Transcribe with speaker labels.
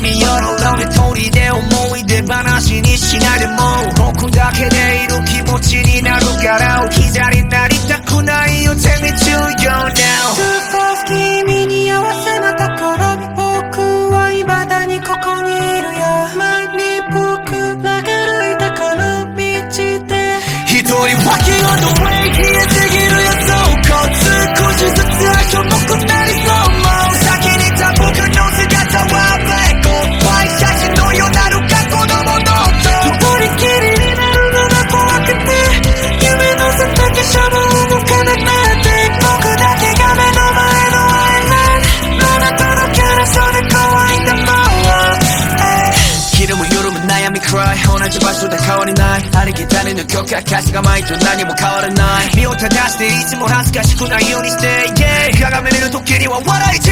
Speaker 1: 君よのラメ通りで思い出話にしないでも僕だけでいる気持ちになるから置き去りになりたくないよ Take me to you now
Speaker 2: 君に合わせなところ僕は未だにここにいるよ前に僕らが歩いたこの道で
Speaker 1: 一人 Walking on the way 消えてぎるよ少しずつ足重くなりそうもう先にいた僕の姿はブレイク怖い写真のようなる過去のものと
Speaker 2: 一人きりになるのが怖くて夢のせたけしゃも動かなくなって僕だけが目の前のアイランドあなたのキャラそれ怖いんだもん
Speaker 1: 昼も夜も悩み cry 同じ場所で変わりないありきたりの曲や歌詞が毎と何も変わらない身を正していつも恥ずかしくないようにして、yeah、鏡見る時には笑い